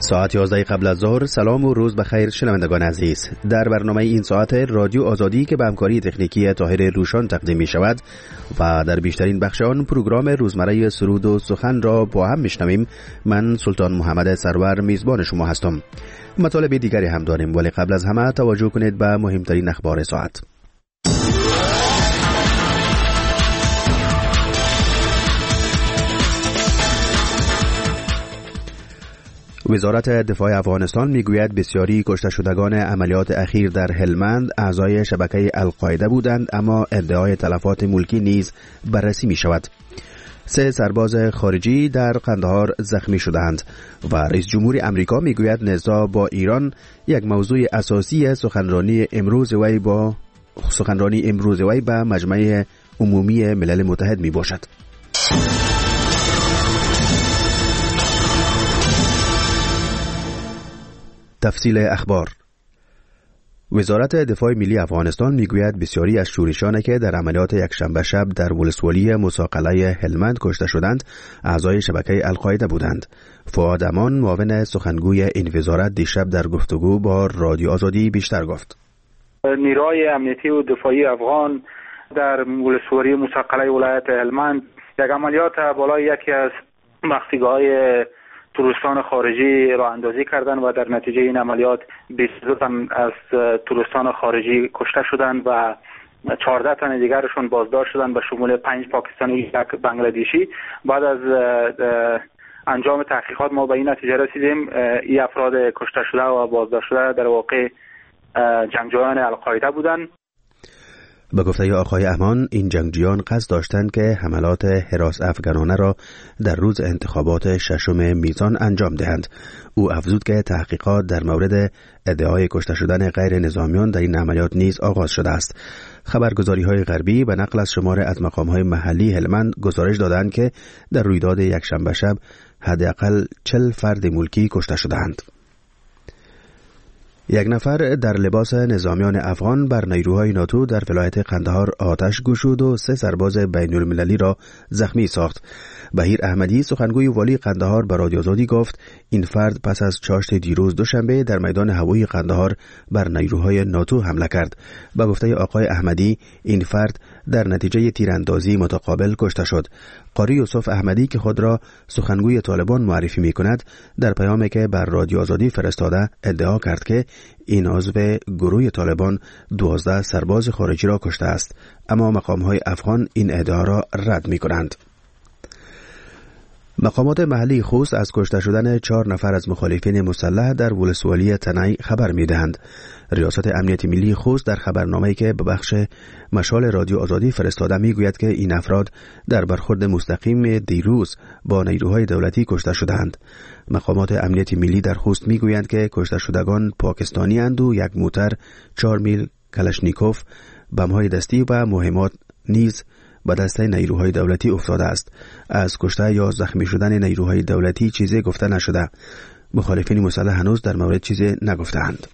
ساعت 11 قبل از ظهر. سلام و روز بخیر شنوندگان عزیز. در برنامه این ساعت رادیو آزادی که به همکاری تکنیکی طاهر روشان تقدیم می شود و در بیشترین بخش آن پروگرام روزمره سرود و سخن را با هم میشنویم، من سلطان محمد سرور میزبان شما هستم. مطالب دیگری هم داریم، ولی قبل از همه توجه کنید به مهمترین اخبار ساعت. وزارت دفاع افغانستان میگوید بسیاری کشته شدگان عملیات اخیر در هلمند اعضای شبکه القاعده بودند، اما ادعای تلفات ملکی نیز بررسی می شود. 3 سرباز خارجی در قندهار زخمی شدند و رئیس جمهور امریکا میگوید نزاع با ایران یک موضوع اساسی سخنرانی امروز وی به مجمع عمومی ملل متحد می باشد. تفصیل اخبار. وزارت دفاع ملی افغانستان میگوید بسیاری از شورشانی که در عملیات یکشنبه شب در ولسوالی مساقله هلمند کشته شدند اعضای شبکه القاعده بودند. فؤاد امان معاون سخنگوی این وزارت دیشب در گفتگو با رادیو آزادی بیشتر گفت. نیروهای امنیتی و دفاعی افغان در ولسوالی مساقله ولایت هلمند یک عملیات بالای یکی از مخفیگاه‌های توریستان خارجی راه اندازی کردند و در نتیجه این عملیات 22 تن از توریستان خارجی کشته شدند و 14 تن دیگرشون بازداشت شدند به شمول 5 پاکستانی و 1 بنگلادیشی. بعد از انجام تحقیقات ما به این نتیجه رسیدیم این افراد کشته شده و بازداشت شده در واقع جنگجویان القاعده بودند. به گفته آقای امان، این جنگجویان قصد داشتند که حملات هراس افغانانه را در روز انتخابات 6 میزان انجام دهند. او افزود که تحقیقات در مورد ادعای کشته شدن غیر نظامیان در این عملیات نیز آغاز شده است. خبرگزاری‌های غربی به نقل از شمار از مقام‌های محلی هلمند گزارش دادند که در رویداد یکشنبه شب حداقل 40 فرد ملکی کشته شدند. 1 نفر در لباس نظامیان افغان بر نیروهای ناتو در ولایت قندهار آتش گشود و 3 سرباز بین المللی را زخمی ساخت. بهیر احمدی سخنگوی والی قندهار به رادیو آزادی گفت این فرد پس از چاشت دیروز دوشنبه در میدان هوایی قندهار بر نیروهای ناتو حمله کرد. به گفته آقای احمدی این فرد در نتیجه تیراندازی متقابل کشته شد. قاری یوسف احمدی که خود را سخنگوی طالبان معرفی می کند در پیامی که بر رادیو آزادی فرستاده ادعا کرد که این عضو گروه طالبان 12 سرباز خارجی را کشته است، اما مقام‌های افغان این ادعا را رد می کنند. مقامات محلی خوست از کشته شدن 4 نفر از مخالفین مسلح در ولسوالی تنعی خبر می دهند. ریاست امنیت ملی خوست در خبرنامه‌ای که به بخش مشال رادیو آزادی فرستاده می گوید که این افراد در برخورد مستقیم دیروز با نیروهای دولتی کشته شدند. مقامات امنیت ملی در خوست می گویند که کشته شدگان پاکستانی اند و 1 موتر 4 میل کلاشنیکوف، بم‌های دستی و مهمات نیز به دسته نیروهای دولتی افتاده است. از کشته یا زخمی شدن نیروهای دولتی چیزی گفته نشده. مخالفین مسلح هنوز در مورد چیزی نگفتند.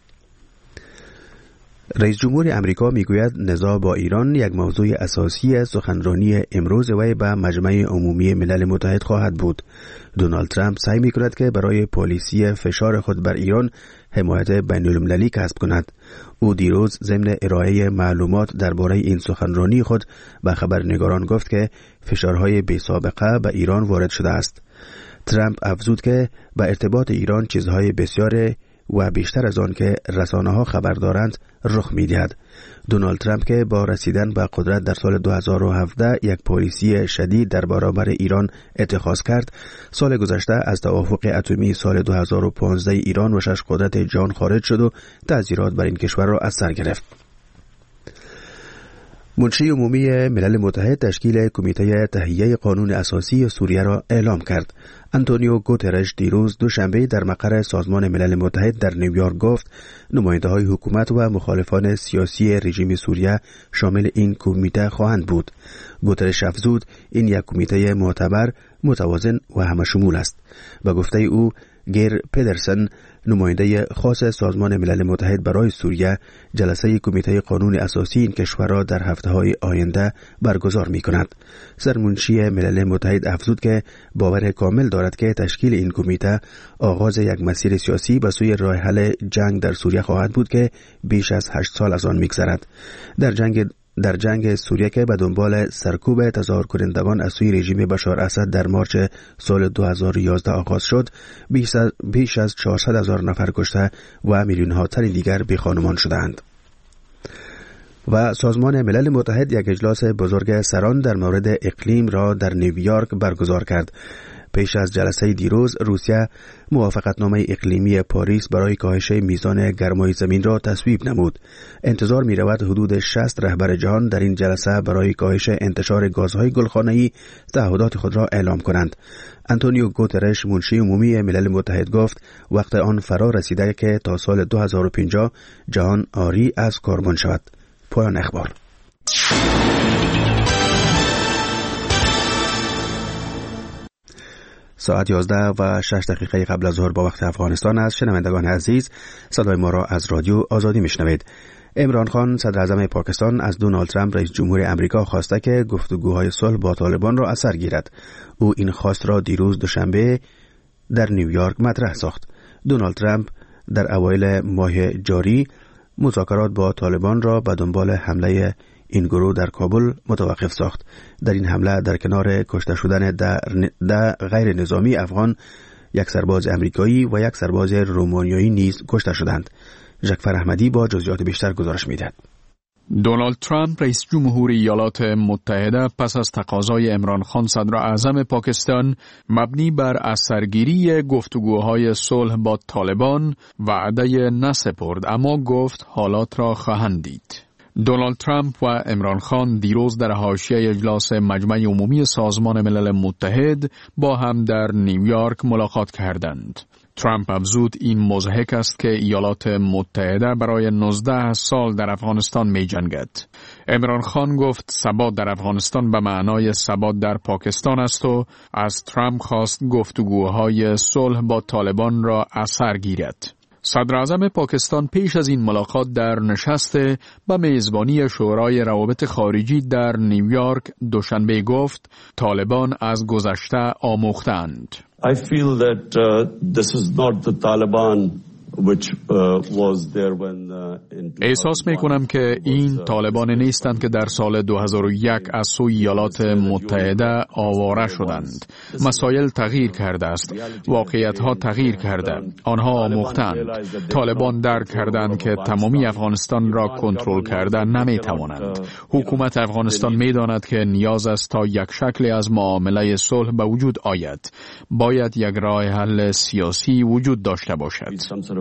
رئیس جمهور امریکا میگوید نزاع با ایران یک موضوع اساسی سخنرانی امروز وی به مجمع عمومی ملل متحد خواهد بود. دونالد ترامپ سعی میکند که برای پالیسی فشار خود بر ایران حمایت بین المللی کسب کند. او دیروز ضمن ارائه معلومات درباره این سخنرانی خود به خبرنگاران گفت که فشارهای بی سابقه به ایران وارد شده است. ترامپ افزود که به ارتباط ایران چیزهای بسیار و بیشتر از آن که رسانه‌ها خبر دارند رخ می‌دهد. دونالد ترامپ که با رسیدن به قدرت در سال 2017 یک پالیسی شدید در برابر ایران اتخاذ کرد، سال گذشته از توافق اتمی سال 2015 ایران و 6 قدرت جهان خارج شد و تأثیرات بر این کشور را از سر گرفت. منشی عمومی ملل متحد تشکیل کمیته تهیه قانون اساسی سوریه را اعلام کرد. آنتونیو گوترش دیروز دوشنبه در مقر سازمان ملل متحد در نیویورک گفت نماینده‌های حکومت و مخالفان سیاسی رژیم سوریه شامل این کمیته خواهند بود. گوترش افزود این یک کمیته معتبر، متوازن و همه‌شمول است. به گفته او گیر پدرسن، نماینده خاص سازمان ملل متحد برای سوریه، جلسه کمیته قانون اساسی این کشور را در هفته‌های آینده برگزار می‌کند. سرمنشی ملل متحد افزود که باور کامل دارد که تشکیل این کمیته آغاز یک مسیر سیاسی به سوی راه حل جنگ در سوریه خواهد بود که بیش از 8 سال از آن می‌گذرد. در جنگ سوریه که به دنبال سرکوب تظاهر کنندگان از سوی رژیم بشار اسد در مارچ سال 2011 آغاز شد، بیش از 400,000 نفر کشته و میلیون‌ها تن دیگر بی‌خانمان شدند. و سازمان ملل متحد یک اجلاس بزرگ سران در مورد اقلیم را در نیویورک برگزار کرد. پیش از جلسه دیروز، روسیه موافقتنامه اقلیمی پاریس برای کاهش میزان گرمای زمین را تصویب نمود. انتظار می رود حدود 60 رهبر جهان در این جلسه برای کاهش انتشار گازهای گلخانه‌ای تعهدات خود را اعلام کنند. آنتونیو گوترش، منشی عمومی ملل متحد، گفت وقت آن فرا رسیده که تا سال 2050 جهان عاری از کربن شود. پایان اخبار. ساعت 11:06 قبل از ظهر با وقت افغانستان است. شنوندگان عزیز، صدای ما را از رادیو آزادی میشنوید. عمران خان، صدر اعظم پاکستان، از دونالد ترامپ رئیس جمهور امریکا خواسته که گفتگوهای صلح با طالبان را از سر گیرد. او این خواست را دیروز دوشنبه در نیویورک مطرح ساخت. دونالد ترامپ در اوایل ماه جاری مذاکرات با طالبان را به دنبال حمله این گروه در کابل متوقف ساخت. در این حمله در کنار کشته شدن ده غیر نظامی افغان، یک سرباز امریکایی و یک سرباز رومانیایی نیز کشته شدند. جعفر احمدی با جزئیات بیشتر گزارش می‌دهد. دونالد ترامپ رئیس جمهور ایالات متحده پس از تقاضای عمران خان صدر اعظم پاکستان مبنی بر اثرگیری گفتگوهای صلح با طالبان وعده نسپرد، اما گفت حالات را خواهند دید. دونالد ترامپ و عمران خان دیروز در حاشیه اجلاس مجمع عمومی سازمان ملل متحد با هم در نیویورک ملاقات کردند. ترامپ افزود این مضحک است که ایالات متحده برای 19 سال در افغانستان می جنگد. عمران خان گفت ثبات در افغانستان به معنای ثبات در پاکستان است و از ترامپ خواست گفتگوهای صلح با طالبان را از سر گیرد. صدر اعظم پاکستان پیش از این ملاقات در نشست به میزبانی شورای روابط خارجی در نیویورک دوشنبه گفت طالبان از گذشته آموختند. I feel that this is not the Taliban which was there when احساس می کنم که این طالبان نیستند که در سال 2001 از سوی ایالات متحده آواره شدند. مسائل تغییر کرده است. واقعیت ها تغییر کرده. آنها آموختند. طالبان درک کردند که تمامی افغانستان را کنترل کرده نمی توانند. حکومت افغانستان می داند که نیاز است تا یک شکل از معامله صلح به وجود آید. باید یک راه حل سیاسی وجود داشته باشد.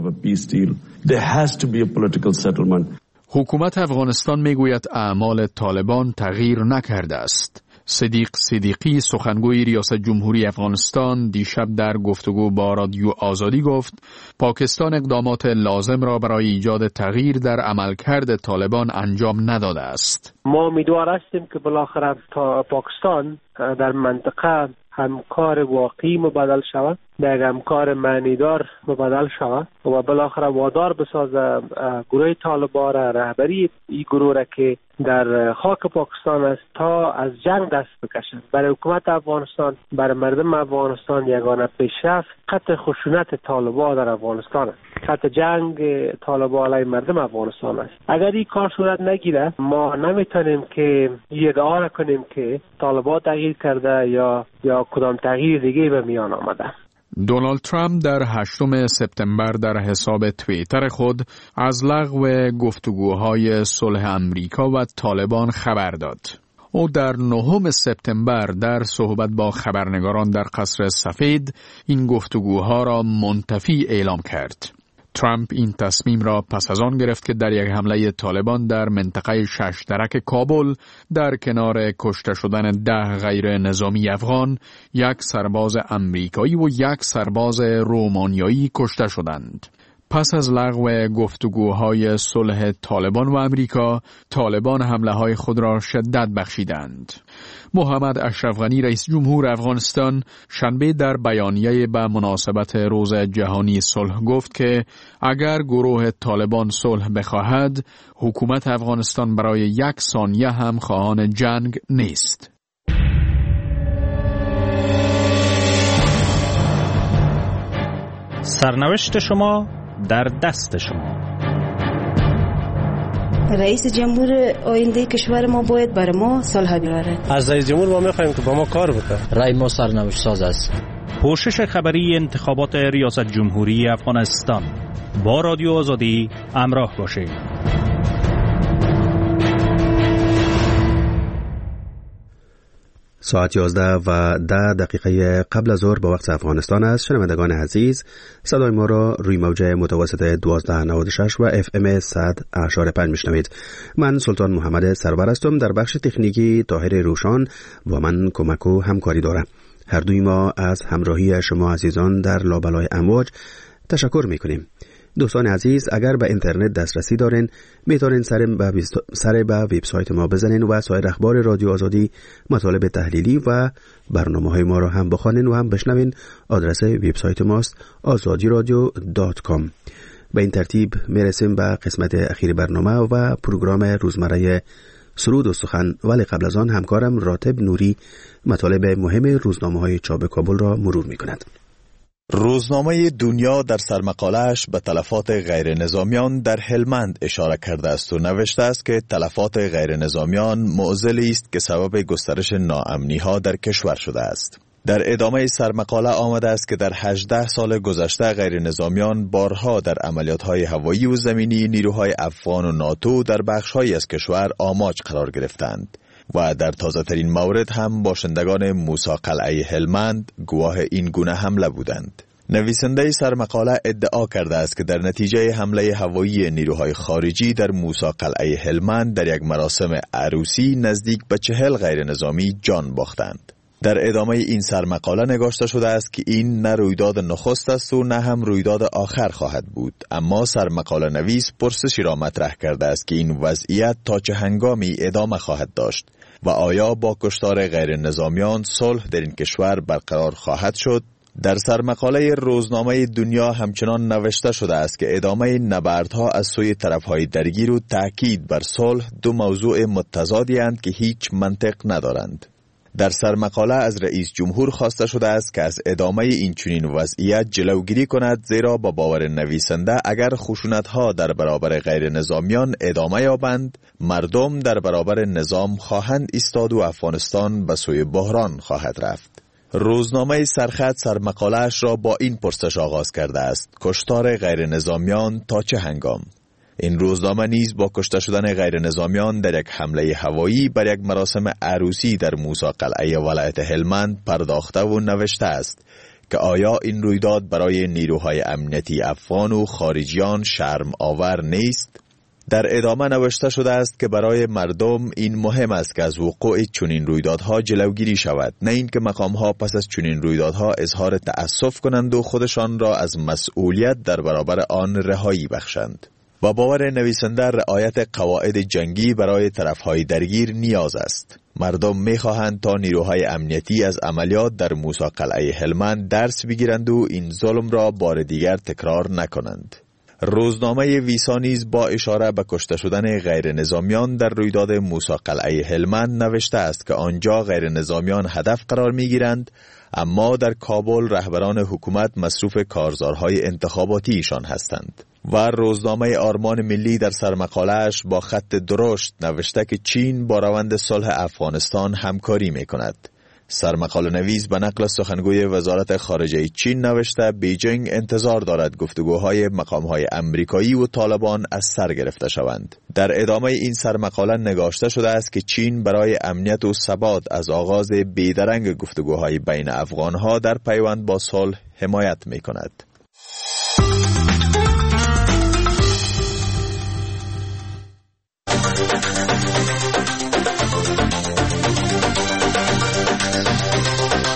حکومت افغانستان میگوید اعمال طالبان تغییر نکرده است. صدیق صدیقی، سخنگوی ریاست جمهوری افغانستان، دیشب در گفتگو با رادیو آزادی گفت پاکستان اقدامات لازم را برای ایجاد تغییر در عملکرد طالبان انجام نداده است. ما امیدوار هستیم که بالاخره پاکستان در منطقه همکار واقعی مبادل شود، به یک همکار معنیدار مبادل شود و بالاخره وادار بسازه گروه طالبان را، رهبری این گروه را که در خاک پاکستان است تا از جنگ دست بکشند. برای حکومت افغانستان، برای مردم افغانستان یگانه پیشرفت قطع خشونت طالبان در افغانستان است، قطع جنگ طالبان علیه مردم افغانستان است. اگر این کار صورت نگیره ما نمیتونیم که ادعا کنیم که طالبان تغییر کرده یا کدام تغییر دیگه به میان آمده. دونالد ترامپ در 8 سپتامبر در حساب توییتر خود از لغو گفتگوهای صلح امریکا و طالبان خبر داد. او در 9 سپتامبر در صحبت با خبرنگاران در قصر سفید این گفتگوها را منتفی اعلام کرد. ترامپ این تصمیم را پس از آن گرفت که در یک حمله طالبان در منطقه ششترک کابل در کنار کشته شدن 10 غیر نظامی افغان، یک سرباز امریکایی و یک سرباز رومانیایی کشته شدند. پس از لغو گفتگوهای صلح طالبان و امریکا، طالبان حمله‌های خود را شدت بخشیدند. محمد اشرف غنی رئیس جمهور افغانستان شنبه در بیانیه به مناسبت روز جهانی صلح گفت که اگر گروه طالبان صلح بخواهد، حکومت افغانستان برای یک ثانیه هم خواهان جنگ نیست. سرنوشت شما در دست شما. رئیس جمهور آینده کشور ما باید بر ما صلح بیاره. از رئیس جمهور ما می‌خوایم که با ما کار بکنه. رای ما سرنوشت ساز است. پوشش خبری انتخابات ریاست جمهوری افغانستان. با رادیو آزادی همراه باشید. ساعت 11:10 قبل از ظهر به وقت افغانستان است. شنوندگان عزیز، صدای ما را روی موجه متوسط 1296 و FM 100.5 میشنوید. من سلطان محمد سرور هستم. در بخش تکنیکی طاهر روشان با من کمک و همکاری دارم. هر دوی ما از همراهی شما عزیزان در لابلای امواج تشکر میکنیم. دوستان عزیز، اگر به اینترنت دسترسی دارین میتونین سر به وبسایت ما بزنین و سایر اخبار رادیو آزادی، مطالب تحلیلی و برنامه‌های ما را هم بخوانین و هم بشنوین. آدرس وبسایت ماست azadiradio.com. به این ترتیب میرسیم به قسمت اخیر برنامه و پروگرام روزمره سرود و سخن، ولی قبل از آن همکارم راتب نوری مطالب مهم روزنامه‌های چاپ کابل را مرور می‌کند. روزنامه دنیا در سرمقاله‌اش به تلفات غیر نظامیان در هلمند اشاره کرده است و نوشته است که تلفات غیر نظامیان معضلی است که سبب گسترش ناامنی‌ها در کشور شده است. در ادامه سرمقاله آمده است که در 18 سال گذشته غیر نظامیان بارها در عملیات‌های هوایی و زمینی نیروهای افغان و ناتو در بخش‌هایی از کشور آماج قرار گرفتند و در تازه ترین مورد هم باشندگان موسی قلعه هلمند گواه این گونه حمله بودند. نویسنده سرمقاله ادعا کرده است که در نتیجه حمله هوایی نیروهای خارجی در موسی قلعه هلمند در یک مراسم عروسی نزدیک به 40 غیر نظامی جان باختند. در ادامه این سرمقاله نگاشته شده است که این نه رویداد نخست است و نه هم رویداد آخر خواهد بود، اما سرمقاله نویس پرسشی را مطرح کرده است که این وضعیت تا چه هنگامی ادامه خواهد داشت و آیا با کشتار غیر نظامیان صلح در این کشور برقرار خواهد شد. در سرمقاله روزنامه دنیا همچنان نوشته شده است که ادامه نبردها از سوی طرفهای درگیر و تأکید بر صلح دو موضوع متضادی اند که هیچ منطق ندارند. در سرمقاله از رئیس جمهور خواسته شده است که از ادامه این چنین وضعیت جلوگیری کند، زیرا با باور نویسنده اگر خشونت‌ها در برابر غیر نظامیان ادامه یابند، مردم در برابر نظام خواهند ایستاد و افغانستان به سوی بحران خواهد رفت. روزنامه سرخط سرمقاله‌اش را با این پرسش آغاز کرده است: کشتار غیر نظامیان تا چه هنگام؟ این روزنامه نیز با کشته شدن غیر نظامیان در یک حمله هوایی بر یک مراسم عروسی در موسی قلعه ولایت هلمند پرداخته و نوشته است که آیا این رویداد برای نیروهای امنیتی افغان و خارجیان شرم آور نیست؟ در ادامه نوشته شده است که برای مردم این مهم است که از وقوع چنین رویدادها جلوگیری شود، نه اینکه مقامها پس از چنین رویدادها اظهار تأسف کنند و خودشان را از مسئولیت در برابر آن رهایی بخشند. با باور نویسنده رعایت قواعد جنگی برای طرفهای درگیر نیاز است. مردم می‌خواهند تا نیروهای امنیتی از عملیات در موسی قلعه هلمند درس بگیرند و این ظلم را بار دیگر تکرار نکنند. روزنامه ویسا نیز با اشاره به کشته شدن غیر نظامیان در رویداد موسی قلعه هلمند نوشته است که آنجا غیر نظامیان هدف قرار می‌گیرند، اما در کابل رهبران حکومت مصروف کارزارهای انتخاباتی ایشان هستند. و روزنامه آرمان ملی در سرمقاله‌اش با خط درشت نوشته که چین با روند صلح افغانستان همکاری می‌کند. سرمقاله نویس به نقل سخنگوی وزارت خارجه چین نوشته بیجینگ انتظار دارد گفتگوهای مقام‌های امریکایی و طالبان از سر گرفته شوند. در ادامه این سرمقاله نگاشته شده است که چین برای امنیت و ثبات از آغاز بیدرنگ گفتگوهای بین افغان‌ها در پیوند با صلح حمایت می‌کند.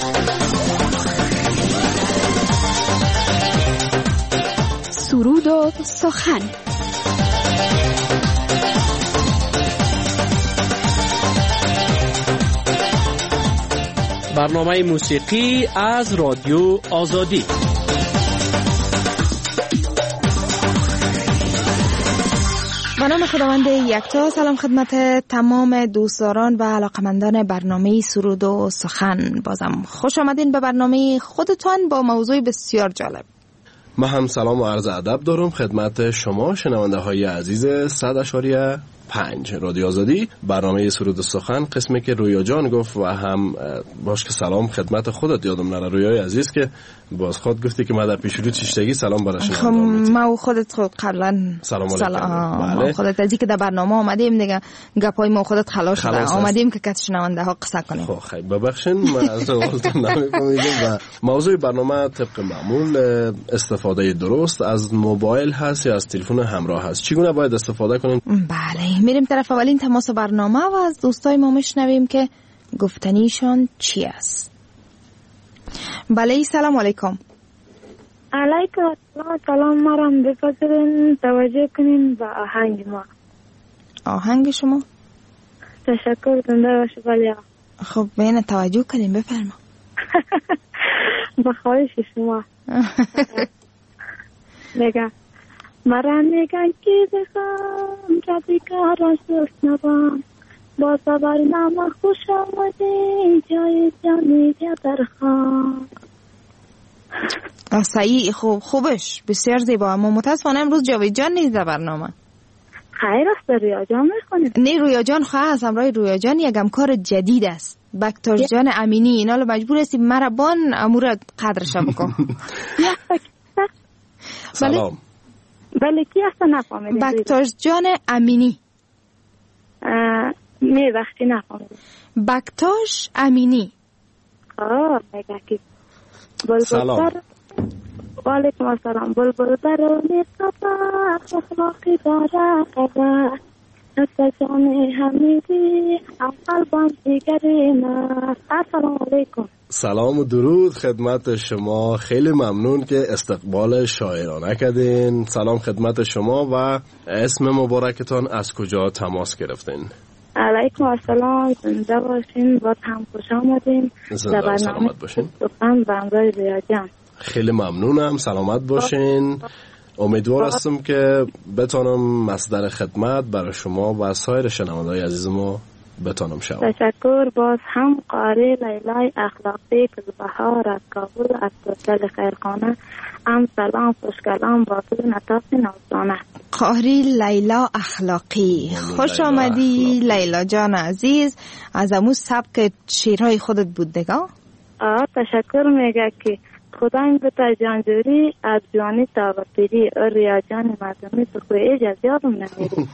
سرود و سخن. برنامه موسیقی از رادیو آزادی. به نام خداوند یکتا. سلام خدمت تمام دوستداران و علاقمندان برنامه سرود و سخن. بازم خوش آمدین به برنامه خودتان با موضوع بسیار جالب. من هم سلام و عرض ادب دارم خدمت شما شنونده های عزیز 100.5 رادیو آزادی. برنامه سرود و سخن قسمی که رویا جان گفت و هم باش که سلام خدمت خودت یادم نره رویای عزیز که باز خود گفتی که ما در پیش رو چشتگی سلام برای شما. ما و خودت خود قبلا سلام بله. خودت ازی که در برنامه آمدیم دیگه گپای ما خودت خلاص شده آمدیم که کت شنونده ها قصه کنیم. خب خیلی ببخشین من از اولتون نمی‌فهمیدم. و موضوع برنامه طبق معمول استفاده درست از موبایل هست یا از تلفن همراه هست. چگونه باید استفاده کنیم؟ بله میریم طرف اولین تماس برنامه و از دوستای ما میشنویم که گفتنیشان چی است. بله سلام علیکم. علیکم السلام. سلام مرام بفرمایید توجه کنین به آهنگ ما. آهنگ شما؟ تشکر زنده باشه. بله خب بین توجه کنین بفرما. با خواهش شما. میگم مرا میگن که بخوام رادیکار از نبام با صبر نام خوش آمدی جای جانی در خان. صحیح خوبش بسیار زیبا. اما متاسفانه امروز جاوید جان نیست در برنامه. خیر است رویا جان میخونید؟ نه رویا جان خواهد همراه رویا جان یک همکار جدید است بکتاش جان امینی. اینا رو مجبور هستی مرا بان امورت قدرش بکن. سلام. بله کی هست نفهمیدیم؟ بکتاش جان امینی. می وقتی نفهمیدیم. بکتاش امینی. میگه کی؟ سلام. وعلیکم السلام. بلبل برای صبح اخلاقی داره قدر نسل جان حمیدی قلبم دیگری من. السلام علیکم. سلام و درود خدمت شما. خیلی ممنون که استقبال شاعرانه کردین. سلام خدمت شما و اسم مبارکتان از کجا تماس گرفتین؟ علیکم السلام. زنده باشین. با هم خوش آمدین. سلامت باشین. دوستان بندای ریاجان خیلی ممنونم. سلامت باشین. امیدوار هستم که بتونم مصدر خدمت برای شما و سایر شنوندگان عزیز ما بتونم شوم. تشکر. باز هم قاری لیلای اخلاقی کلبهار از کابل از توسل خیرخانه هم سلام خوشگلام با تو نتاف نوزانه. قاری لیلا اخلاقی خوش آمدی لیلا جان عزیز. از امو سبک شیرهای خودت بود دیگه؟ تشکر. میگه که خدا این بتا جانجوری از جوانی تا وقتی ریاجان مردمی تو خوی اجازیارم نمیری.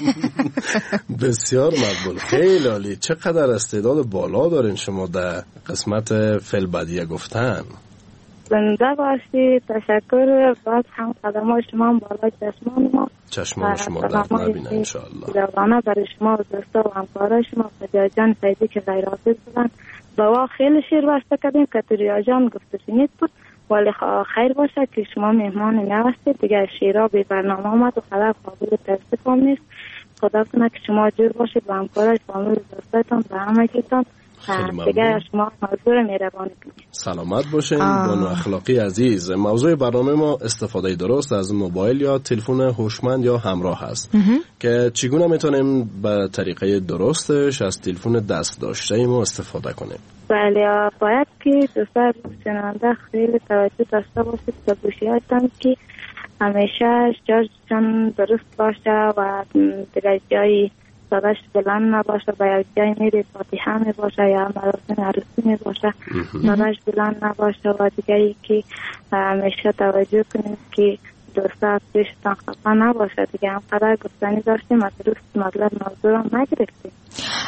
بسیار مقبول. خیلی عالی. چقدر استعداد بالا دارین شما در قسمت فلبدیه گفتن. زنده باشی. تشکر. باز هم قدم شما بالا چشمان ما. چشمان شما درد نبینه انشاءالله. جوانه برای شما و دوستا و همکارای شما فجاجان فیدی که غیر حافظ بودن با خیلی شیر بسته کردیم که تو ریاجان گفته شنید بود. ولی خیر باشه که شما مهمان نوستید دیگه. شیرا به برنامه آمد و خدا قابل تصدیقم نیست. خدا کنه که شما جور باشید با همکارای فامیل دوستایتان و همه کتان دیگه شما حضور مهربانی کنید. سلامت باشین. بانو اخلاقی عزیز. موضوع برنامه ما استفاده درست از موبایل یا تلفن هوشمند یا همراه هست که چگونه میتونیم به طریقه درستش از تلفن دست داشته ما استفاده کنیم. بله باید که دوستان شنونده خیلی توجه داشته باشید به گوشی‌هاتون که همیشه شارژشون درست باشه و دیگه جایی صداش بلند نباشه. با یک جای میری فاتحه می باشه یا مراسم عروسی می باشه صداش بلند نباشه. و دیگه ای که همیشه توجه کنید که دوستا پیشتان خفه نباشه. دیگه هم قدر گفتنی داشتیم از درست مطلب موضوع رو نگرفتیم.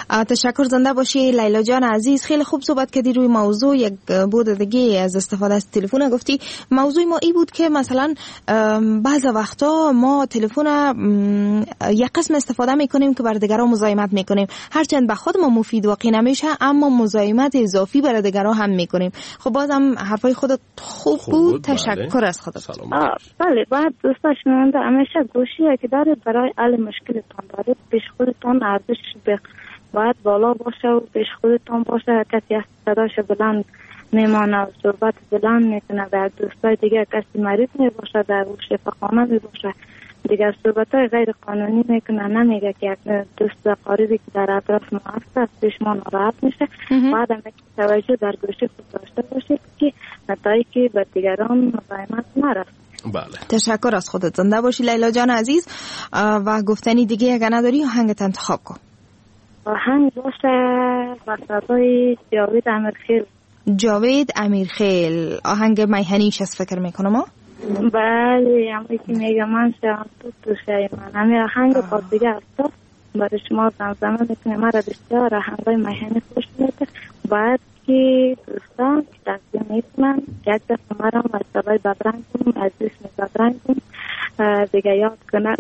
تشکر، زنده باشی لیلا جان عزیز. خیلی خوب صحبت کردی روی موضوع. یک بود دیگه از استفاده از تلفن گفتی. موضوع ما ای بود که مثلا بعض وقتا ما تلفن یک قسم استفاده میکنیم که بر دیگران مزاحمت میکنیم، هرچند به خود ما مفید واقع نمیشه اما مزاحمت اضافی برای دیگران هم میکنیم. خب بازم حرفای خودت خوب بود. تشکر از خودت. بله، باید دوستا شنونده همیشه گوشی که داره برای حل مشکلتان داره پیش خودتان ارزش باید بالا باشه و پیش خودتان باشه. کسی از صداش بلند میمانه و صحبت بلند میکنه و دوستای دیگه کسی مریض میباشه در شفاخانه میباشه دیگر صحبتای غیر قانونی میکنه، نمیگه که یک دوست قریبی که در اطراف ما هست پیش ما ناراحت میشه. باید هم توجه در گوشی خود داشته باشید که نتایجی که به دیگران مزاحمت نرسه. بله، تشکر از خودت. زنده باشی لیلا جان عزیز. و گفتنی دیگه اگر نداری آهنگت انتخاب کن. آهنگ باشه با صدای جاوید امیرخیل. جاوید امیرخیل، آهنگ میهنیش از فکر میکنم. بله، همونی که میگم من شما تو شای من همین آهنگ با دیگه است برای شما زمزمه میکنه. مرا بسیار آهنگای میهنی خوش میده. باید که دوستان که تقدیم میکنن یک دفعه مرا مرتبه بدرنگ کنم، از اسم بدرنگ کنم دیگه یاد کنن.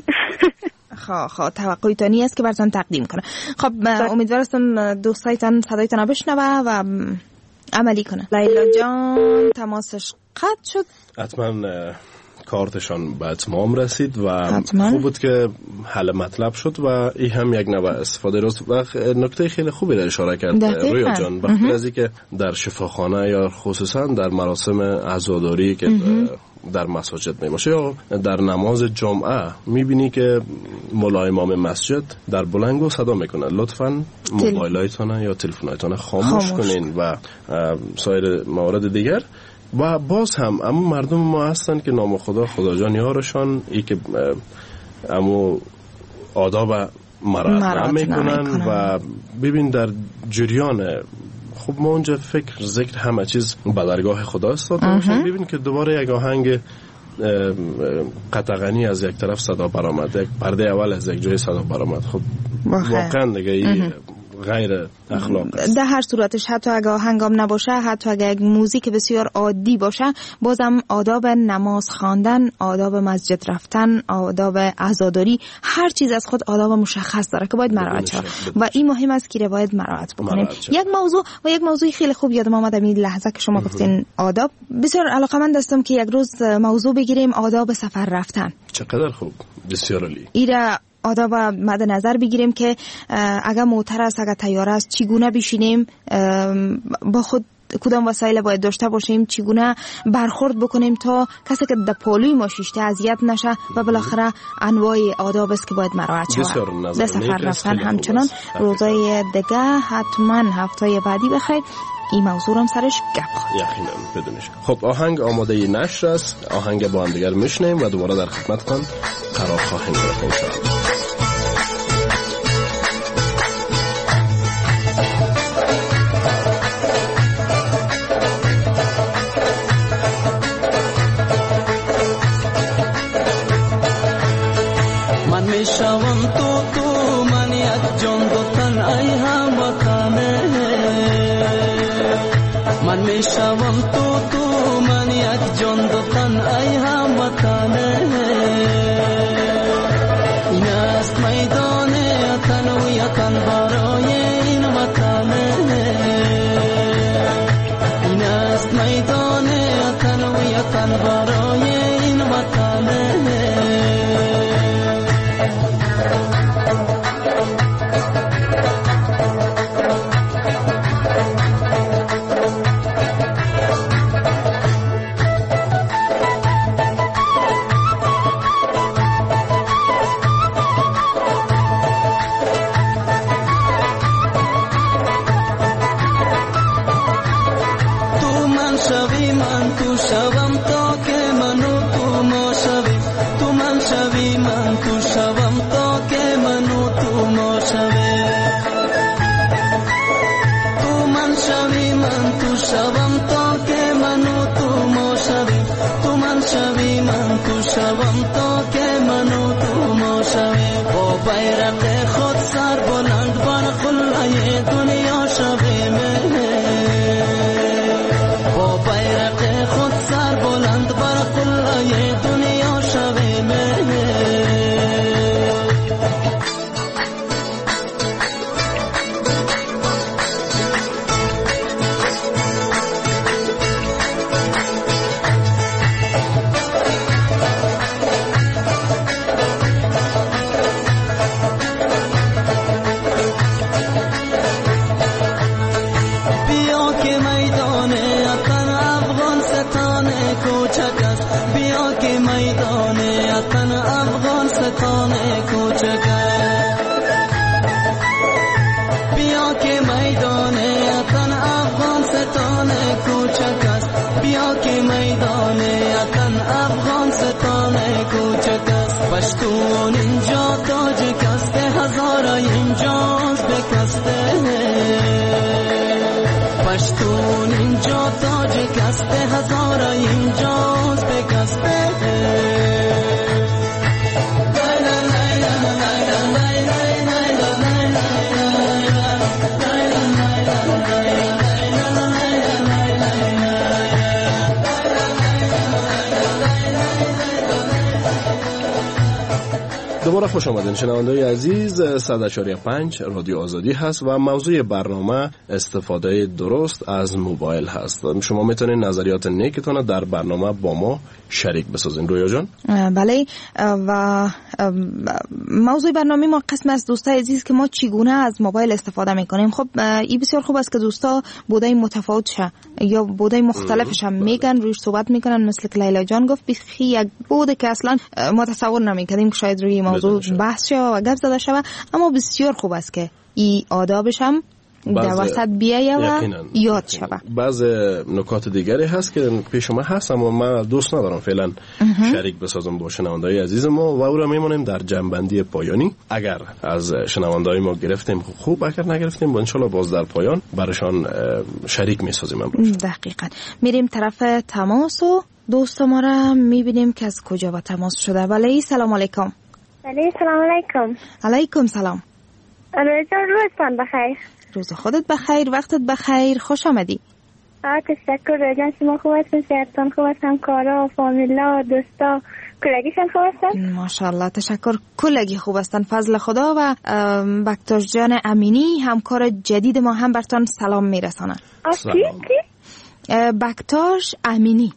خب توقعیتانی است که براتون تقدیم کنه. خب امیدوار هستم دوستایتان صدایتان بشنوه و عملی کنه. لیلا جان تماسش قطع شد. حتما کارتشان به اتمام رسید و خوب بود که حل مطلب شد و این هم یک نوع استفاده راست و نکته خیلی خوبی را اشاره کرد رویا جان. وقتی از که در شفاخانه یا خصوصا در مراسم عزاداری که در مساجد می باشه یا در نماز جمعه میبینی که مولای امام مسجد در بلنگو صدا میکنه لطفاً موبایلایتان یا تلفنایتان خاموش کنین و سایر موارد دیگر. و باز هم اما مردم ما هستن که نام خدا جان یارشان ای که اما آداب مراد نمیکنن و ببین در جریان خب ما اونجا فکر ذکر همه چیز به درگاه خدا استاده باشه. ببین که دوباره یک آهنگ قطغنی از یک طرف صدا برآمد، یک پرده اول از یک جای صدا برآمد. خب واقعا دیگه غیر اخلاق است. در هر صورتش حتی اگه آهنگام نباشه، حتی اگه یک موزیک بسیار عادی باشه، بازم آداب نماز خواندن، آداب مسجد رفتن، آداب عزاداری، هر چیز از خود آداب مشخص داره که باید مراعات شه و این مهم است که باید مراعات بکنیم. یک موضوع خیلی خوب یادم آمد این لحظه که شما گفتین آداب. بسیار علاقه‌مند هستم که یک روز موضوع بگیریم آداب سفر رفتن. چقدر خوب، بسیار عالی. ایرا آداب مد نظر بگیریم که اگر موتر است، اگر تیاره است، چگونه بشینیم، با خود کدام وسایل باید داشته باشیم، چگونه برخورد بکنیم تا کسی که در پالوی ما شیشته اذیت نشه و بالاخره انواع آداب است که باید مراعات شود. در سفر رفتن همچنان. روزای دیگه حتما هفته بعدی بخیر این موضوع هم سرش گپ خواهد. یقینا بدونش. خب آهنگ آماده نشر است. آهنگ با هم دیگر میشنیم و دوباره در خدمتتان قرار خواهیم گرفت انشاءالله. میشوم تو من یک جان دو تن ای هموطنه. من میشوم تو من یک جان دو تن ای هموطنه. این است میدان تنویتن برای این وطنه. این است میدان تنویتن برای این وطنه. شکسته پشتون اینجا تاجیک است هزاره اینجاست بکسته دوباره خوش آمدین شنونده‌های عزیز. 100.5 رادیو آزادی هست و موضوع برنامه استفاده درست از موبایل هست. شما میتونین نظریات نیکتون در برنامه با ما شریک بسازین. رویا جان؟ بله، و موضوع برنامه ما قسم از دوستای عزیز که ما چگونه از موبایل استفاده میکنیم. خب این بسیار خوب است که دوستا بودای متفاوت شه یا بودای مختلفش هم میگن، روش صحبت میکنن، مثل که لیلا جان گفت بخی یک بوده که اصلا ما تصور نمیکردیم که شاید روی موضوع بحث شه و گپ زده شود، اما بسیار خوب است که این آدابش هم در وسط بیایه و یاد شود. بعض نکات دیگری هست که پیش ما هست اما من دوست ندارم فعلا شریک بسازم با شنونده‌های عزیز ما و او را میمونیم در جنبندی پایانی. اگر از شنونده‌های ما گرفتیم خوب، اگر نگرفتیم با انشالله باز در پایان برشان شریک میسازیم. دقیقاً میریم طرف تماس و دوست ما را میبینیم که از کجا با تماس شده. بله، سلام علیکم. بله، سلام علیکم. علیکم سلام. روزتان روزتان بخیر. روز خودت بخیر، وقتت بخیر، خوش آمدی. تشکر روزان، شما خوب هستین؟ صحتتان خوب است؟ همکارا، فامیلا، دوستا کلگیشان خوب هستن؟ ماشاءالله تشکر، کلگی خوب هستن فضل خدا. و بکتاش جان امینی همکار جدید ما هم برتان سلام میرسانن. کی؟ بکتاش امینی.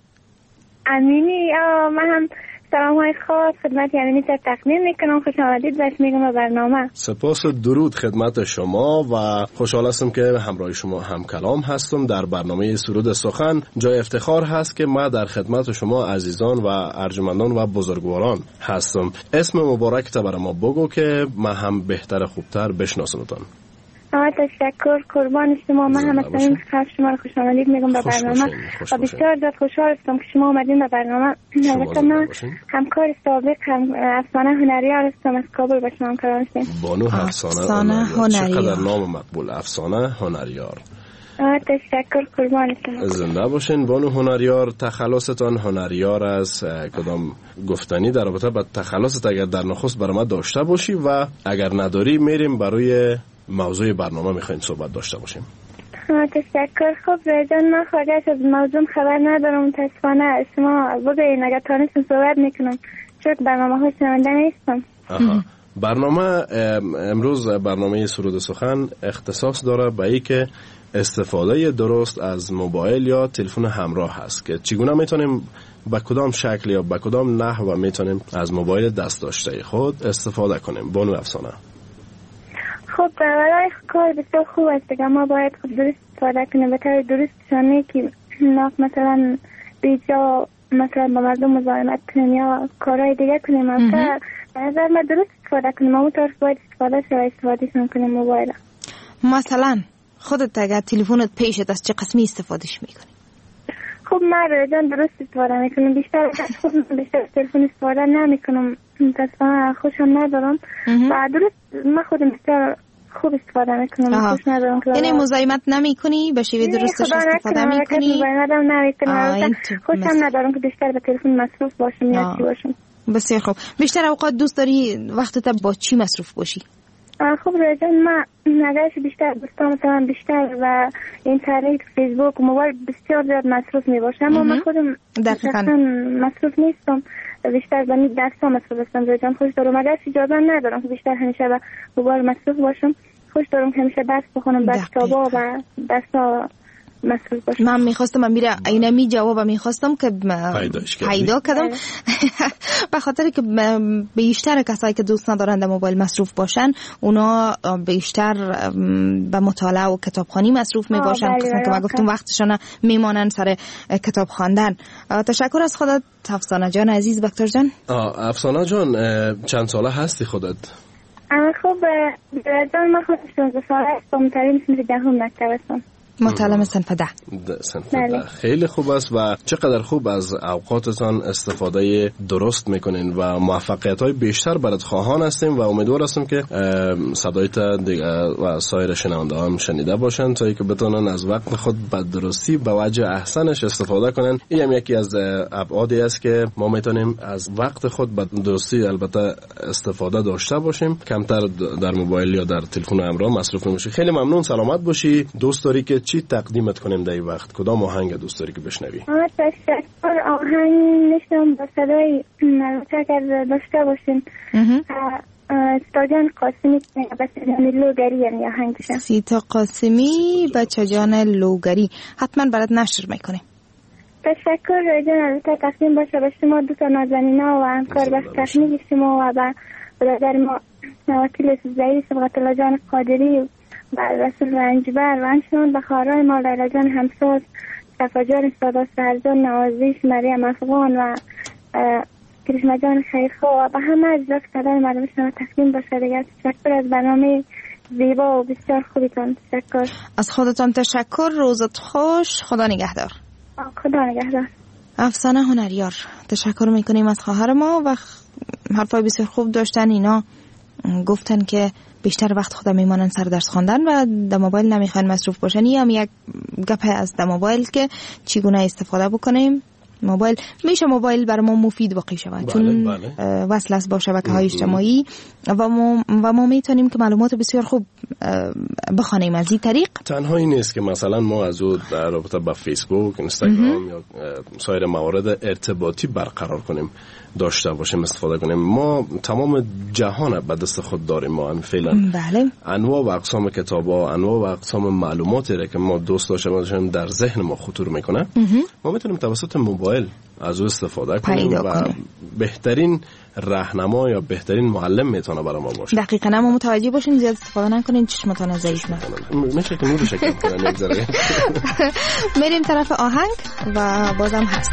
من هم سلام های خاص خدمت امینی تقدیم میکنم. خوش آمدید بهش میگم به برنامه. سپاس درود خدمت شما و خوشحال هستم که همراه شما هم کلام هستم در برنامه سرود سخن. جای افتخار هست که ما در خدمت شما عزیزان و ارجمندان و بزرگواران هستم. اسم مبارک تا برای ما بگو که ما هم بهتر خوبتر بشناسمتان. تشکر، قربان شما. من هم از این خواهش شما رو خوش آمدید میگم به برنامه و بسیار زیاد خوشحال هستم که شما اومدین به برنامه. البته من همکار سابق افسانه هنریار هستم از کابل با شما کار می‌کنم. بانو افسانه هنریار. چقدر نام مقبول، افسانه هنریار. تشکر، قربان شما. زنده باشین بانو هنریار. تخلصتان هنریار از کدام گفتنی در رابطه با تخلصت اگر در نخست برام داشته باشی و اگر نداری میریم برای موضوع برنامه میخوایم صحبت داشته باشیم. تشکر. خب رجان، من خارج از موضوع خبر ندارم متاسفانه. شما بگوین اگر تانستم صحبت میکنم چون برنامه ها شنونده نیستم. برنامه امروز برنامه سرود سخن اختصاص داره به ای که استفاده درست از موبایل یا تلفن همراه هست که چگونه میتونیم با کدام شکل یا با کدام نحو میتونیم از موبایل دست داشته خود استفاده کنیم. بانو افسانه. خب برای کار بسیار خوب است دیگه. ما باید خب درست استفاده کنیم به طور درست، شانه که مثلا بیجا مثلا با مردم مزاحمت کنیم یا کارهای دیگه کنیم. البته به نظر ما درست استفاده کنیم، اون طور باید استفاده کنیم موبایل. مثلا خودت اگر تلفنت پیشت از چه قسمی استفادهش میکنی؟ خب من رجان درست استفاده میکنم، بیشتر تلفن استفاده نمیکنم، متاسفانه خوشم ندارم و درست من خودم بیشتر خوب استفاده میکنم. خوش ندارم. یعنی مزاحمت نمیکنی؟ به شیوه درستش استفاده میکنی؟ مزاحمت نمیکنم. خوشم ندارم که بیشتر به تلفن مصروف باشم یا چی باشم. بسیار خوب. بیشتر اوقات دوست داری وقتت با چی مصروف باشی؟ خب رجان، من نگرش بیشتر دوستان مثلا بیشتر و اینترنت، فیسبوک و موبایل بسیار زیاد مصروف می باشم، اما من خودم دقیقاً مصروف نیستم، بیشتر به این درس‌ها مصروف هستم. رجان خوش دارم، اگرش اجازه ندارم که بیشتر همیشه به موبایل مصروف باشم. خوش دارم که همیشه درس بخونم، به کتابا و درس‌ها مصروف باشم. من میخواستم امیره اینمی جواب میخواستم که پیدا کردم به خاطر که بیشتر کسایی که دوست ندارند موبایل مصروف باشن اونا بیشتر به مطالعه و کتابخوانی مصروف میباشن که من گفتم وقتشون میمانن سر کتاب خواندن. تشکر از خودت افسانه جان عزیز. بکتر جان. افسانه جان چند ساله هستی خودت؟ خب جان من خودم 16 ساله هستم، تعلیم سنف دهم مکتب هستم. متعلم صنف 10. خیلی خوب است و چقدر خوب از اوقاتتان استفاده درست میکنین و موفقیت‌های بیشتر برات خواهان هستیم و امیدوار هستم که صدایت و سایر شنونده هم شنیده باشن تا اینکه بتونن از وقت خود به درستی به وجه احسنش استفاده کنن. این هم یکی از ابعادی است که ما میتونیم از وقت خود به درستی البته استفاده داشته باشیم، کمتر در موبایل یا در تلفن همراه مصروف نمیشه. خیلی ممنون، سلامت باشی. دوست داری که چی تقدیمت کنیم در این وقت؟ کدام آهنگ دوست داری که بشنوی؟ تشکر. آهنگ نشتم با صدای اگر داشته باشین سیتا قاسمی و چجان لوگری یعنی آهنگشم. سیتا قاسمی و چجان لوگری حتما برات نشر میکنیم. تشکر جان. البته تقدیم باشه به شما دو تا نازنینا و همکار بخش تکنیک شما و به برادر ما وکیل سوزایی صبغت الله جان قادری و رسول رنجبر و همچنان به خواهرای ما لیلا جان همساز، صفا جان سادا سرجان، نوازیش، مریم افغان و کرشمه جان خیرخوا و به همه اجزا که صدای مردم شما تقدیم باشه. دیگر تشکر از برنامه زیبا و بسیار خوبیتان. تشکر از خودتان. تشکر. روزت خوش. خدا نگهدار. خدا نگهدار. افسانه هنریار تشکر میکنیم از خواهر ما و حرفای بسیار خوب داشتن. اینا گفتن که بیشتر وقت خودم میمانن سر درس خواندن و در موبایل نمیخوان مصروف باشن. این هم یک گپ از در موبایل که چگونه استفاده بکنیم. موبایل برای ما مفید واقع شود چون وصل است با شبکه‌های اجتماعی و ما میتونیم که معلومات بسیار خوب بخوانیم از این طریق. تنها این نیست که مثلا ما از او در رابطه با فیسبوک، اینستاگرام یا سایر موارد ارتباطی برقرار کنیم، داشته باشیم، استفاده کنیم. ما تمام جهان به دست خود داریم. ما فعلا انواع و اقسام کتابا، انواع و اقسام معلوماتی را که ما دوست داشتیم در ذهن ما خطور میکنه، ما میتونیم توسط موبایل از او استفاده کنیم و بهترین راهنما یا بهترین معلم میتونه برای ما باشه. دقیقاً. ما متوجه باشین زیاد استفاده نکنین، چشمتون ضعیف نکنه. میشه که نور شکل کنن یک ذره. میریم طرف آهنگ و بازم هست.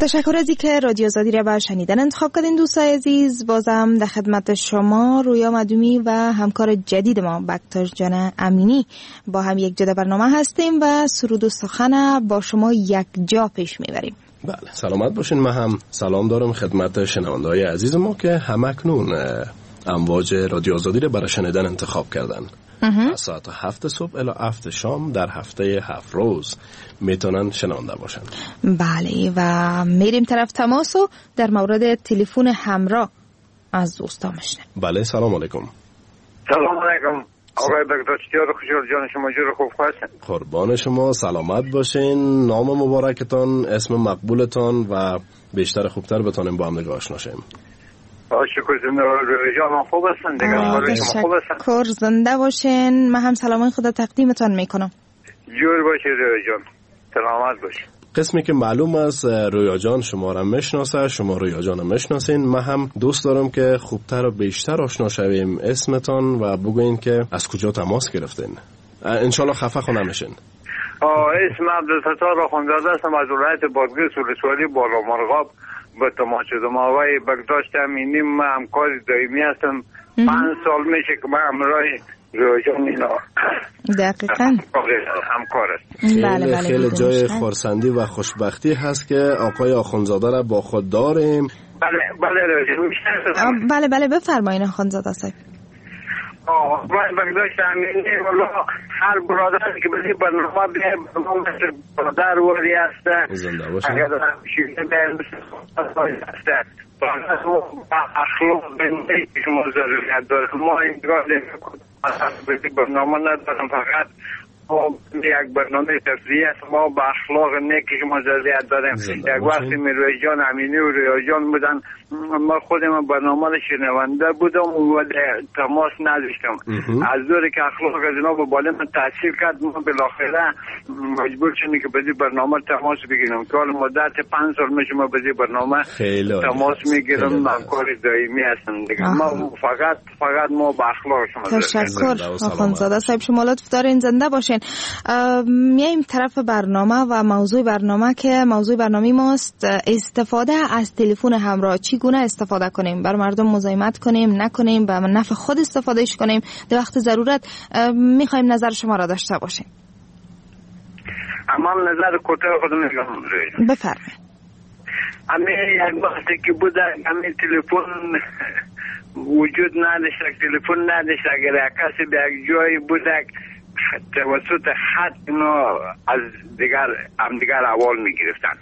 تشکر از اینکه رادیو آزادی را برای شنیدن انتخاب کردین دوستای عزیز. بازم در خدمت شما رویا مدومی و همکار جدید ما بکتاش جان امینی با هم یک جده برنامه هستیم و سرود و سخن با شما یک جا پیش میبریم. بله سلامت باشین. من هم سلام دارم خدمت شنونده‌های عزیز ما که همکنون امواج رادیو آزادی را برای شنیدن انتخاب کردن. از ساعت 7 صبح الی 7 شام در هفته 7 روز میتونن شنونده باشن. بله و میریم طرف تماس و در مورد تلفن همراه از دوستا میشنیم. بله سلام علیکم. سلام علیکم آقای بگداشتیار خوشحال جان، شما جور خوب هستین؟ قربان شما، سلامت باشین. نام مبارکتان، اسم مقبولتان و بیشتر خوبتر بتونیم با هم دیگه آشنا شیم. شکر زنده جان خوب هستن دیگه. شکر زنده باشین. من هم سلامای خدا تقدیمتان میکنم. جور باشی رویا جان، سلامت باشی. قسمی که معلوم است رویا جان شما را میشناسه، شما رویا جان را میشناسین. من هم دوست دارم که خوبتر و بیشتر آشنا شویم. اسمتان و بگوین که از کجا تماس گرفتین. انشالله خفه خو نمیشین. اسم عبدالفتاح راخوندزاده هستم از ولایت بادغیس ولسوالی بالا مرغاب به تماس شدم. آقای بگداشت امینی من همکار دائمی هستم. 5 سال میشه که من همراه رویا جان اینا دقیقاً همکار است. بله خیلی جای خرسندی و خوشبختی هست که آقای آخوندزاده را با خود داریم. بله بفرمایید آخوندزاده صاحب. من بگداشت امینی والا هر برادری که بزی برنامه بیه برادر وردی هسته زنده باشه. اگر شیده بیه هسته اخلاق بنده که شما ضروریت داره. ما این دیگه برنامه ندارم، فقط یک برنامه تفریحی است. ما با اخلاق نیک شما ضروریت داریم. یک وقتی رویا جان امینی و رویا جان بودن، ما خودم برنامه شنونده بودم و تماس نداشتم. از دوری که اخلاق از اینا به بالا من تاثیر کرد، ما بالاخره مجبور شدیم که بدی برنامه تماس بگیریم. که حال مدت 5 سال میشه ما بدی برنامه تماس میگیرم. همکار دائمی هستم دیگه. ما فقط ما با اخلاق شما تشکر آخوندزاده صاحب، شما لطف دارین زنده باشین. میایم طرف برنامه و موضوع برنامه که موضوع برنامه ماست استفاده از تلفن همراه. چگونه استفاده کنیم؟ بر مردم مزاحمت کنیم نکنیم؟ به نفع خود استفادهش کنیم؟ در وقت ضرورت میخوایم نظر شما را داشته باشیم. اما نظر کوتاه خودم میگم. بفرمایید. یک وقتی که بود همین تلفن وجود نداشت، تلفن نداشت. اگر کسی به یک جایی بود توسط خط اینا از دیگر احوال میگرفتن.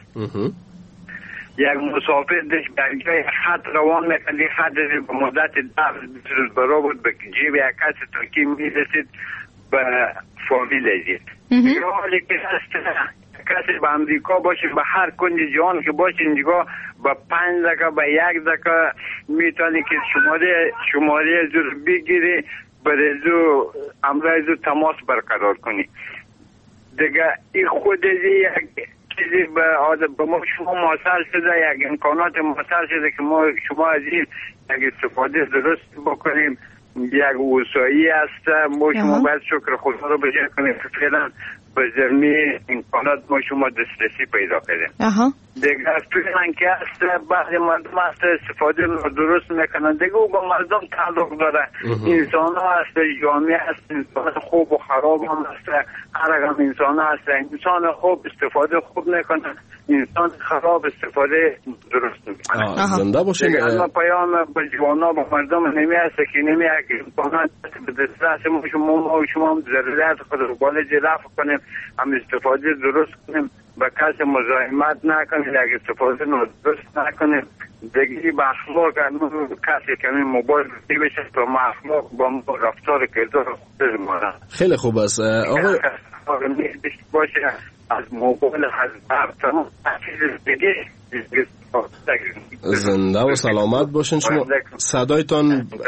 یک مسافر داشت به جای خط روان میکرد، خط به مدت 10 روز برا بود به جیب یک کسی تا که میرسید به فامیل ازید. حالی که کسی به امریکا باشه، به هر کنج جهان که باشه، اینجا با 5 دقیقه به 1 دقیقه میتونی که شماره زور بگیری برزو امرازو تماس برقرار کنی دیگه. این خود یک چیزی به ما شما ماسل شده، یک امکانات ماسل شده که شما از این یک استفاده درست بکنیم. یک وسایی هست. ما شما باید شکر خدا رو بجای کنیم که فعلا به زمین امکانات ما شما دسترسی پیدا کردیم. دیگه فعلا که هست بعضی مردم هست استفاده درست میکنن دیگه. او با مردم تعلق داره. انسان ها هست، جامعه هست، انسان خوب و خراب هم هست. هر هم انسان هست. انسان خوب استفاده خوب میکنن، انسان خراب استفاده درست میکنن. زنده باشین. دیگه ما پیام به جوانا با مردم نمی هست که نمی هست امکانات به دسترس شما هم ضرورت خود رو بالا رفع کنیم، هم استفاده درست کنیم، به کسی مزاحمت نکنیم، یک استفاده درست نکنیم دیگه. با اخلاق کسی که این موبایل بشه تو ما اخلاق با رفتار کردار خود مانه. خیلی خوب است آقای باشه از موبایل از تمام چیز دیگه. زنده و سلامت باشین. شما صدایتان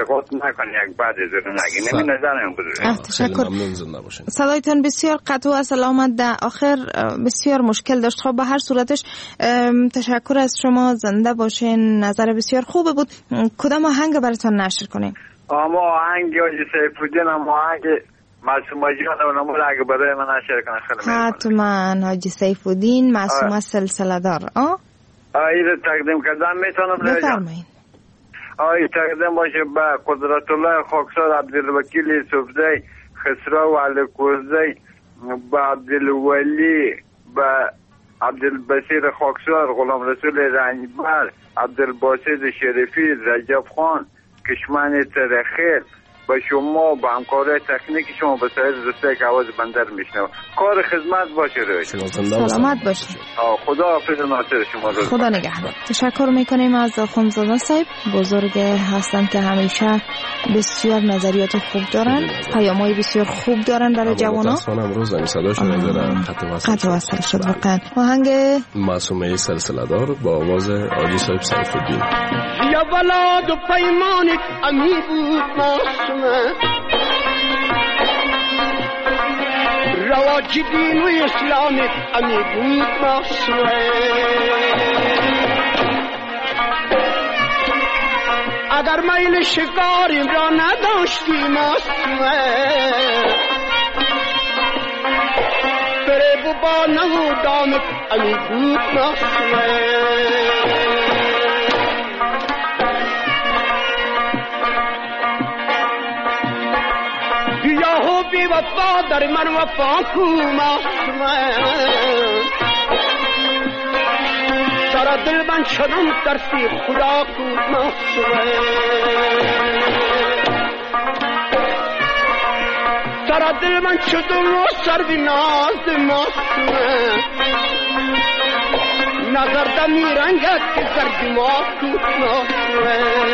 تشکر. صدایتان بسیار قطع و سلامت در آخر بسیار مشکل داشت. خب به هر صورتش تشکر از شما، زنده باشین. نظر بسیار خوبه بود. کدام آهنگ براتون نشر کنیم؟ اما آهنگ حاجی سیف‌الدین، اما آهنگ معصومه جان و نمول اگه برای من نشر کنه خیلی حتما. حاجی سیف‌الدین معصومه سلسله دار. آیه تقدیم کردن میتونم بفرمایید. آیه تقدیم باشه به قدرت الله خاکسار، عبدالوکیل یوسفزی، خسرو علکوزی، به عبدالولی، به عبدالبصیر خاکسار، غلام رسول رنجبر، عبدالباسط شریفی، رجب خان، کشمن ترخیل، با شما با همکارای تکنیک شما به سایر دوستایی که آواز بندر میشنم کار خدمت باشه روی سلامت باشید. خدا حافظ ناصر شما رو. خدا نگهدار. تشکر میکنیم از آخوندزاده صاحب، بزرگ هستن که همیشه بسیار نظریات خوب دارن، پیامای بسیار خوب دارن برای جوانا. متاسفانه امروز این صداشون نگذاره خط وصل شد واقعا. آهنگ معصومه سلسله دار با آواز عالی صاحب سیف‌الدین. یا ولاد و پیمانت امی بود معصومه، رواج دین و اسلامت امی بود معصومه. اگر میل شکاریم را نداشتی معصومه، فریب و با نمودامت امی بود معصومه. بی وفا در من وفا کو معصومه، سر دل من شدم ترسی خدا کو معصومه. سر دل من شدم و سر بی ناز معصومه، نظر دمی رنگت که زردی ما کو معصومه.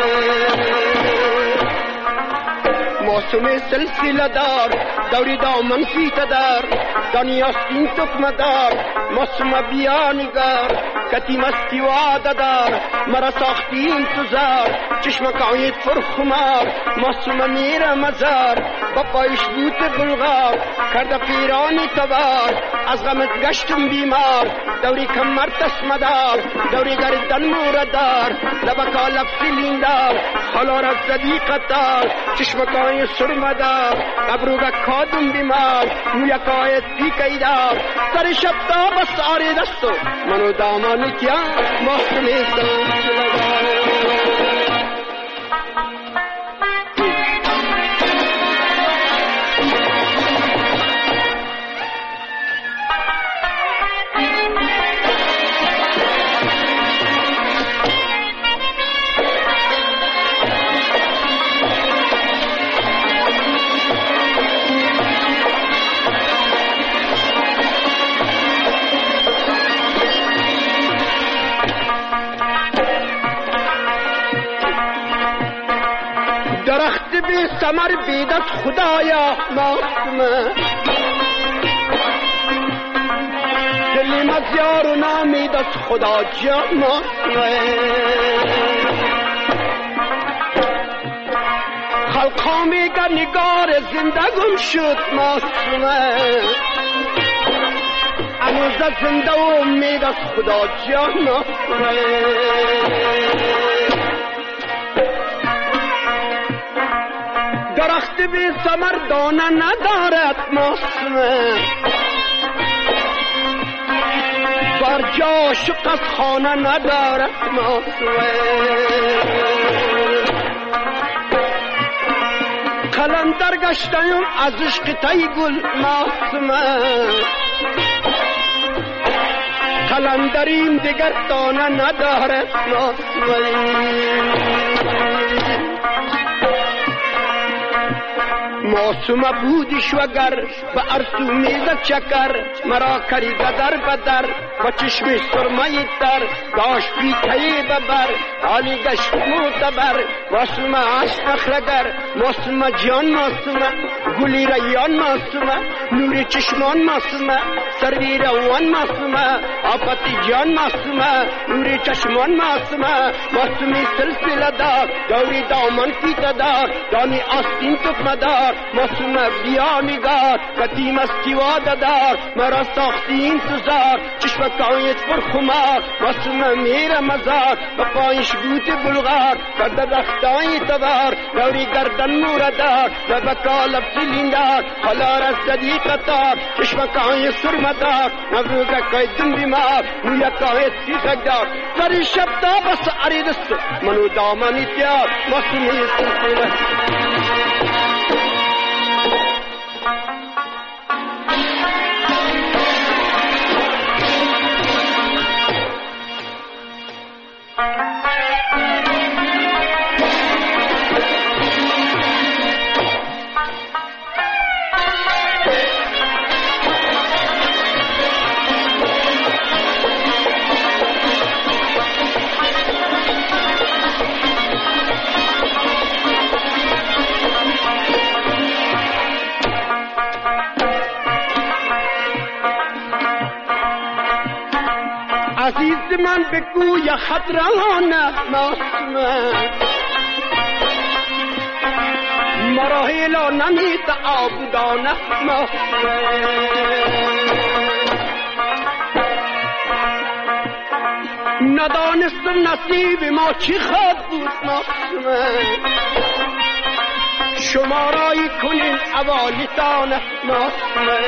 معصومه سلسله دار دوری دامن فیت دار، دانی آستین تکمه دار، معصومه بیا نگار، کتی مستی وعده دار، مرا ساختی انتظار، چشمک عید فرخمار، معصومه میره مزار، با پایش بوت بلغار، کرده پیرانی تبار، از غمت گشتم بیمار، دوری کمر تسمه دار، دوری گردن موردار، لبکا لب فیلین دار، حالا را صدیقت دار، چشمکای سرمدار، ابروگا کادم بیمار، مویکای تیکی دار، سر شب تا بس آری دستو، منو دامانی کیا معصومه سلسله دار. درخت بی ثمر بیدت خدایا معصومه، دلی مزیار و نامیدت خدا جان معصومه. خلقا میگه نگار زندگم شد معصومه، هنوز زنده و امیدت خدا جان معصومه. درخت بی ثمر دانه ندارد معصومه، بر جا شق از خانه ندارد معصومه. قلندر گشتم از عشق تی گل معصومه، قلندریم دیگر دانه ندارد معصومه. معصومه بودیش وگر به ارسو میزد چکر، مرا کری بدر بدر و چشم سرمه تر، داشت پیتهی ببر حالی گشت معتبر. معصومه عشق اخرگر، معصومه جان معصومه، گلی ریان معصومه، نور چشمان معصومه، سروی روان معصومه، آفتی جان معصومه، نور چشمان معصومه. معصومه سلسله دار دوری دامن فیت دار، دانی آستین تکمه دار، معصومه بیا نگار، کتی مستی واده دار، مرا ساختی انتظار، چشم چشمکایت پرخمار معصوم میره مزار به پایش گوت بلغار کرده رختای تبار دوری گردن موردار و بکالب سیلیندار حالا رزدی قطار چشمکای سرمدار نبروگکای دن بیمار مویکای سیخدار سری شب تا بس عریدست منو دامانی تیار معصومی سلسله عزیز من بگو یا خطرانه معصومه مراحلا نمید آبودانه معصومه ندانستم نصیب ما چی خواد بود معصومه شمارایی کنین اوالیتانه معصومه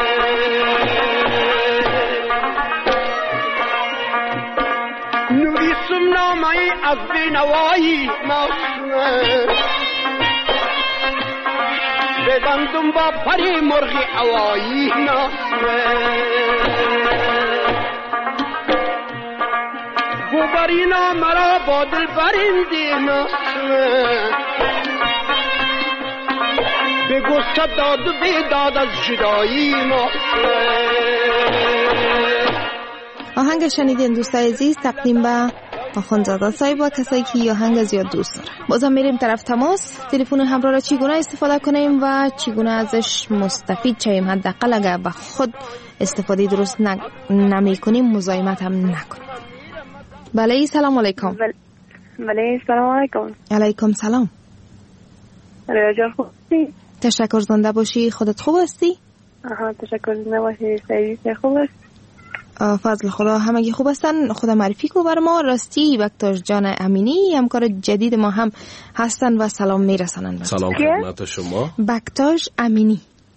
نویسم نامه‌ای از بینوایی معصومه بدندم با پری مرغی اوایی معصومه گوبرینا مرا با دل برندی معصومه بگو صد داد و بیداد از جدایی معصومه. آهنگ شنیدین دوستای عزیز تقدیم به آخوندزاده صاحب و کسایی که آهنگ زیاد دوست دارن. بازم میریم طرف تماس. تلفن همراه را چگونه استفاده کنیم و چگونه ازش مستفید شویم، حداقل اگر به خود استفاده درست نمی کنیم مزاحمت هم نکنیم. بله سلام علیکم. بله سلام علیکم. علیکم سلام. ریاجان خوب هستی؟ تشکر، زنده باشی. خودت خوب هستی؟ تشکر، زنده باشی. سعیدی خوب است؟ فضل خدا همگی خوب هستن. خدا معرفی کو بر ما. راستی بکتاش جان امینی همکار جدید ما هم هستن و سلام میرسانن. سلام خدمت شما. بکتاش امینی.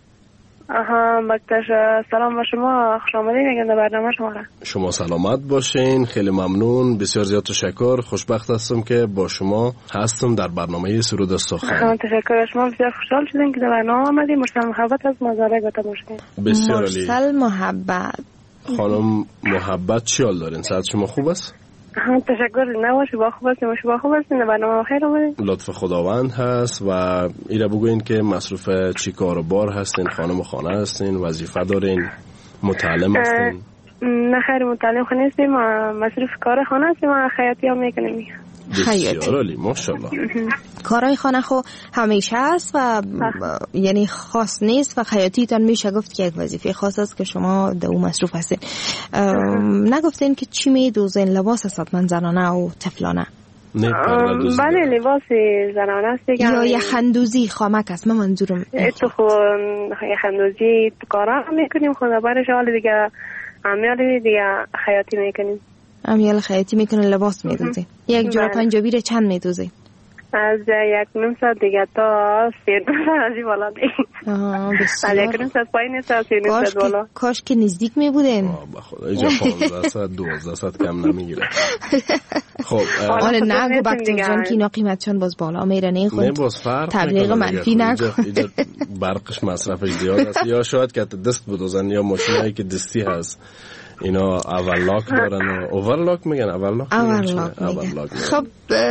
بکتاش سلام به شما، خوش آمدید میگم در برنامه شما را. شما سلامت باشین. خیلی ممنون، بسیار زیاد تشکر. خوشبخت هستم که با شما هستم در برنامه سرود سخن. تشکر شما، بسیار خوشحال شدیم که در برنامه آمدید. مرسل محبت از مزارع گفته باشین. بسیار عالی. مرسل محبت. خانم محبت چی حال دارین؟ صحت شما خوب است؟ تشکر، نباشی با خوب هستیم. شما خوب هستین؟ برنامه خیر اومدین؟ لطف خداوند هست. و ایره بگوین که مصروف چی کار و بار هستین؟ خانم و خانه هستین؟ وظیفه دارین؟ متعلم هستین؟ نه خیر، متعلم خانه هستیم. مصروف کار خانه هستیم. خیاطی هم میکنیم. بسیار عالی، ماشاءالله. کارهای خانه خو همیشه است و یعنی خاص نیست و خیاطی تان میشه گفت که یک وظیفه خاص است که شما در اون مصروف هستین. نگفتین که چی میدوزین؟ لباس است حتما زنانه و طفلانه؟ بله لباس زنانه است دیگه. یا یخندوزی خامک است؟ من منظورم تو خو یخندوزی تو کارا میکنیم. خدا برش حال دیگه امیال دیگه خیاطی میکنیم. امیال خیاطی میکنه، لباس میدوزی. یک جورا پنجابی رو چند میدوزی؟ از 1.5 ساعت دیگه تا 3 ساعت از این بالا دیگه. بسیار. از 1.5 ساعت پایین تا 3 ساعت بالا. کاش که نزدیک میبودین. بخدا اینجا 15 ساعت 12 ساعت کم نمیگیره. خب حالا نگو بکتر جان که اینا قیمتشون باز بالا میره. نه باز فرق تبلیغ منفی نکن. اینجا برقش مصرفش زیاد است. یا شاید که دست بدوزن یا ماشینایی که دستی هست اینا اورلاک دارن و اوورلاک میگن. اورلاک میگن. خب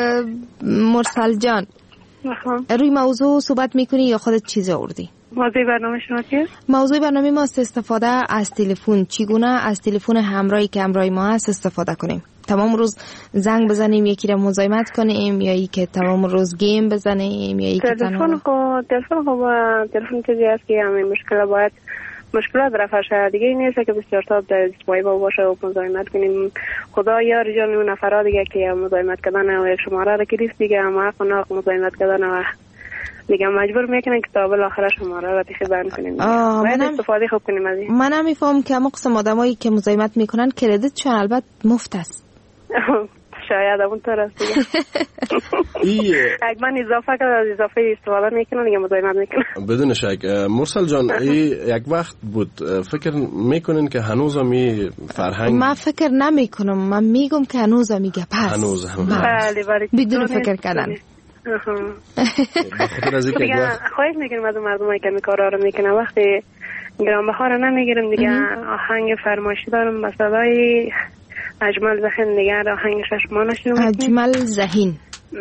مرسل جان روی موضوع صحبت میکنی یا خودت چیزی آوردی؟ موضوع برنامه شما چیه؟ موضوع برنامه ما است استفاده از تلفن. چگونه از تلفن همراهی که همراه ما هست استفاده کنیم؟ تمام روز زنگ بزنیم یکی را مزاحمت کنیم یا ای که تمام روز گیم بزنیم یا ای که تلفن چیزی است که همین مشکلات رفعش دیگه این نیست که بسیار تا در دستمایی با باشه و مزاحمت کنیم. خدا یار جان اون نفرها دیگه که مزاحمت کردن و یک شماره را گرفت دیگه هم حق و ناق مزاحمت کردن و دیگه مجبور میکنن که تا بالاخره شماره را دیگه بند کنیم. باید استفاده خوب کنیم از این. من نمیفهم که اما قسم آدمایی که مزاحمت میکنن کردیتشون البته مفت است. شاید اون طور است دیگه. اگه من اضافه کنم از اضافه استفاده میکنن دیگه مزاحمت میکنن. بدون شک. مرسل جان یک وقت بود فکر میکنین که هنوز هم فرهنگ؟ من فکر نمیکنم، من میگم که هنوز هم میگه پس. هنوز هم. بله بدون فکر کردن. خواهش میکنم از مردمایی که کارا رو میکنن وقتی گرانبها رو نمیگیرم دیگه آهنگ فرمایشی دارم با صدای اجمل ذهین دیگه آهنگش شما نشنو اجمل ذهین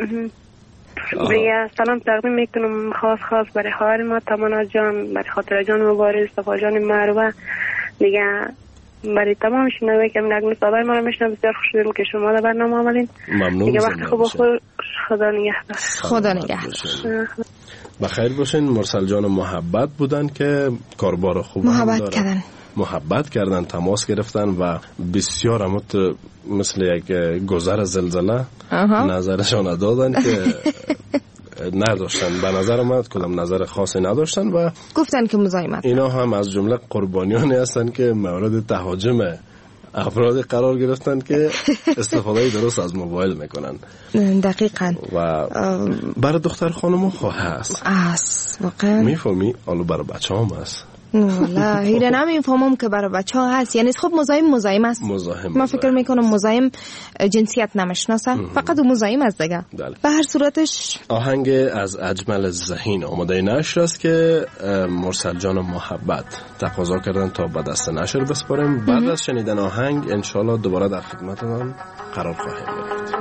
دیگه سلام تقدیم میکنم خاص برای خواهر ما تمانا جان، برای خاطر جان مبارز، صفا جان مروه دیگه، برای تمام شنوایی که نغمه صدای ما رو میشنن. بسیار خوش شدیم که شما در برنامه آمدین. ممنون. دیگه وقت خوب خدا نگهدار. خدا نگهدار. بخیر باشین. مرسل جان محبت بودن که کاربار خوب محبت کردن، تماس گرفتن و بسیار مثل یک گذر زلزله نظرشان دادن که نداشتن. به نظر من کدام نظر خاصی نداشتن و گفتن که مزاحمت. اینا هم از جمله قربانیانی هستن که مورد تهاجم افراد قرار گرفتن که استفاده درست از موبایل میکنن. دقیقاً. و برای دختر خانم خواه هست واقعا. میفهمی؟ حالا برای بچه هم هست. والا هیره نمیفهمم که برای بچه ها هست. یعنی خب مزاحم است. من فکر میکنم مزاحم جنسیت نمیشناسه، فقط مزاحم است دیگه. به هر صورتش آهنگ از اجمل ذهین آماده نشر است که مرسل جان محبت تقاضا کردن تا به دست نشر بسپاریم. بعد از شنیدن آهنگ انشالله دوباره در خدمتتان قرار خواهیم گرفت.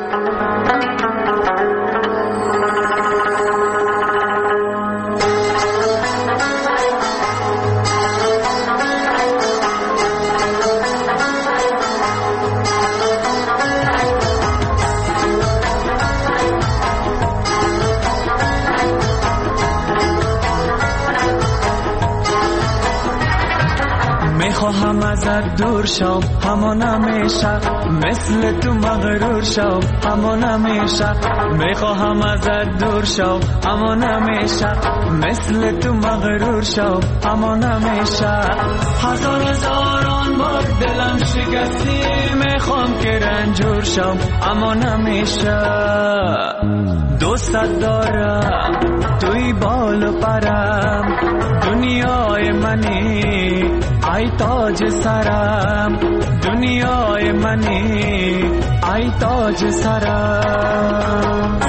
میخواهم ازت دور شم همان همیشه، مثل تو مغرور شم همان همیشه. میخواهم ازت دور شم همان همیشه، مثل تو مغرور شم همان همیشه. هزاران بار دلم شکستی، میخوام که رنجور شم همان همیشه. دوستت دارم توی بال و پرم، دنیای منی ای تاج سرم، دنیای منی ای تاج سرم.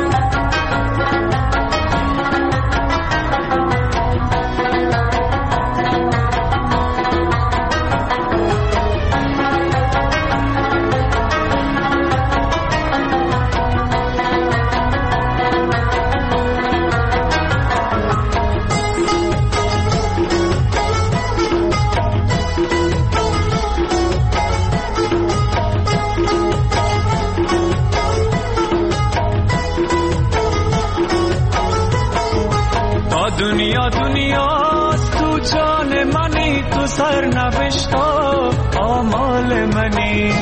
دنیاست تو جان منی، تو سر نوشتا آمال منی.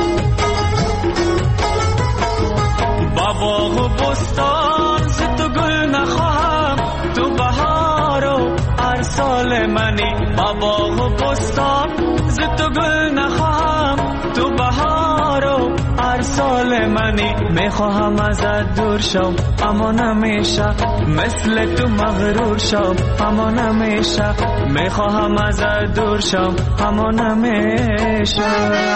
با باغ و بستان ز تو گل نخواهم، تو بهار و هر سال منی. با باغ و بستان ز تو گل نخواهم، تو بهار و هر سال منی. میخواهم ازت دور شم اما نمیشه، مثل تو مغرور شم اما نمیشه. میخواهم ازت دور شم اما نمیشه.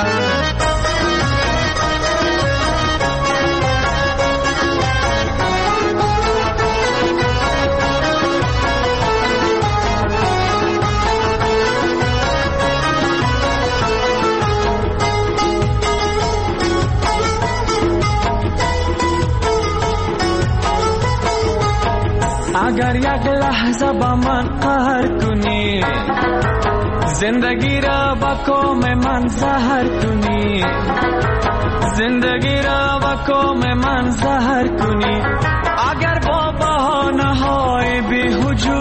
اگر یک لحظه با من قهر کنی، زندگی را با کام من زهر کنی، زندگی را با کام من زهر کنی. اگر با بهانه های بی‌وجود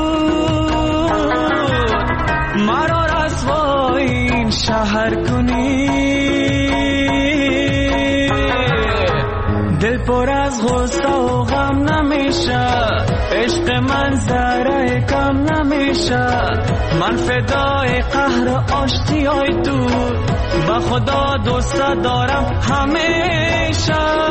مرا رسوای این شهر کنی، دل پر از غصه و غم نمیشه. عشق من ذره کم نمیشه من فدای قهر آشتیای تو با خدا دوست دارم همیشه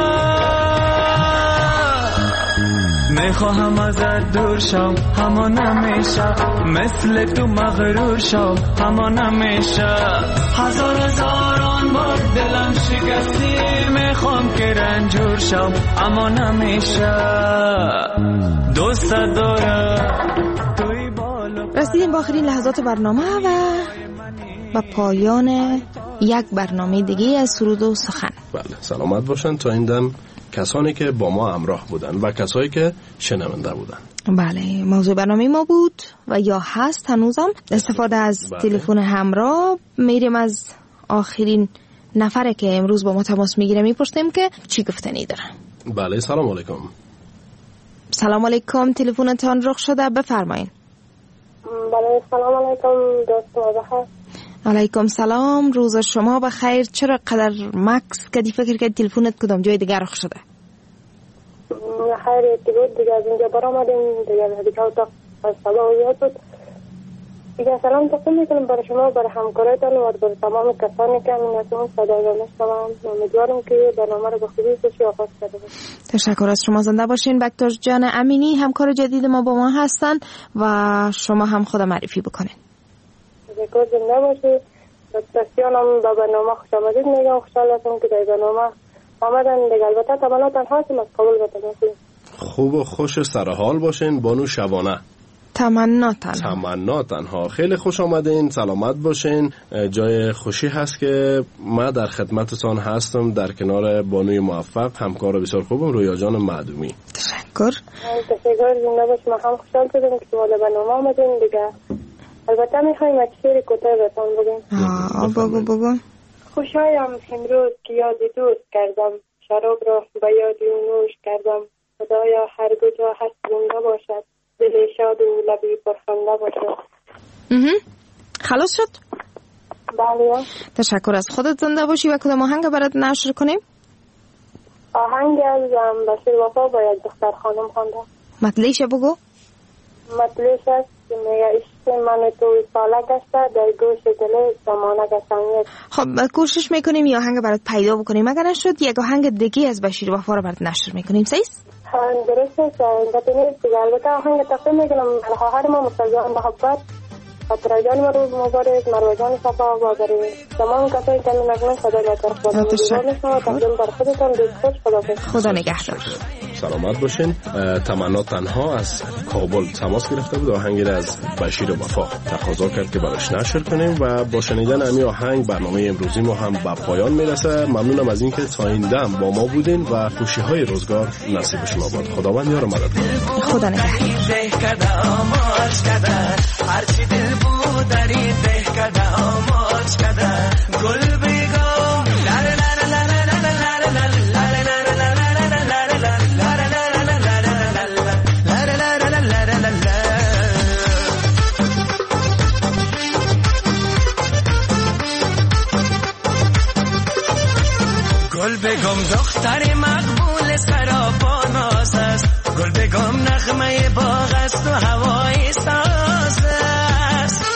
میخواهم ازت دور شم اما نمیشه مثل تو مغرور شم اما نمیشه هزاران بار دلم شکستی میخوام که رنجور شم اما نمیشه دوست دارم. رسیدیم با آخرین لحظات برنامه و پایان یک برنامه دیگه از سرود و سخن. بله سلامت باشن تا این دم کسانی که با ما همراه بودن و کسایی که شنونده بودن. بله موضوع برنامه ما بود و یا هست هنوزم استفاده از تلفن همراه. میریم از آخرین نفره که امروز با ما تماس میگیره میپرسیم که چی گفتنی داره. بله سلام علیکم. سلام علیکم تلفنتان رخ شده بفرمایید. بله سلام علیکم دوست ما. علیکم سلام روز شما بخیر. چرا قدر مکس کدی فکر که تلفنت کدام جای دیگر رخ شده؟ خیر بود دیگه از اینجا برآمدیم دیگه اتاق از صلاحیت بود دیگه. سلام تقدیم میکنم برای شما برای همکارتان و برای تمام کسانی که من صدای را میشنوم. امیدوارم که برنامه را به خوبی خوشی آغاز کرده باشید. تشکر از شما. زنده باشین. بکتاش جان امینی همکار جدید ما با ما هستن و شما هم خود معرفی بکنین. تشکر. زنده باشید. بسیارم با برنامه خوش آمدید میگم. خوشحال هستم که در برنامه آمدن دیگه. البته تمنا تنها هستیم از قبول بتونیم. خوب و خوش سرحال باشین بانو شبانه. تمنا تنها. خیلی خوش آمدین. سلامت باشین. جای خوشی هست که ما در خدمتتان هستم در کنار بانوی موفق همکار بسیار خوبم رویا جان معدومی. تشکر. زنده باش. ما هم خوشحال شدیم که شما در برنامه آمدین دیگه. البته میخوایم از شعر کوتاه بهتون بگیم. بگو. خوشایم امروز که یاد دوست کردم شراب را به یاد او نوش کردم. خدایا هر کجا هست زنده باشد دل شاد و لبی پرخنده باشد. خلاص شد؟ بله. تشکر از خودت. زنده باشی. و کدام آهنگ برات نشر کنیم؟ آهنگ از بشیر وفا با یک دختر خانم خونده. مطلعش بگو. مطلعش است که میگه عشق من تو ساله گشته در گوش دل زمانه گشته. خب کوشش میکنیم یه آهنگ برات پیدا بکنیم. اگر نشد یک آهنگ دیگه از بشیر وفا رو برات نشر میکنیم. صحیح؟ درست است. البته آهنگ تقدیم میکنم خواهر ما مستجان محبت خاطر جان ما روز مبارک مروه جان صفا و برای تمام کسایی که نغمه صدای نکر خدا می‌کنم. تقدیم بر خودتان دوست خوش. خدا نگهدار. سلامت باشین. تمنا تنها از کابل تماس گرفته بود. آهنگی از بشیر وفا تقاضا کرد که براش نشر کنیم و با شنیدن همین آهنگ برنامه امروزی ما هم به پایان میرسه. ممنونم از اینکه تا این دم با ما بودین و خوشی‌های روزگار نصیب شما باد. خداوند یار و مدد کنه. خدا نگهدار. بود داری ده کده آماج کده گل بگم گل بگم دختر مقبول سراباناز است گل بگم نغمه باغ است و هوای ساز است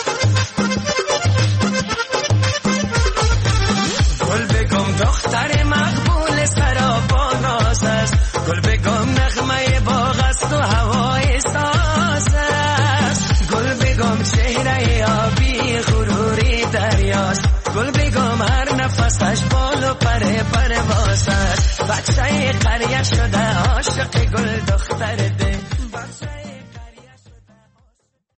گل بگم دختر مقبول سراباناز است گل بگم نغمه باغ است و هوای ساز است گل بگم چهره آبی غروری دریاست گل بگم هر نفسش بال و پرواز است بچه قریه شده عاشق گل دختر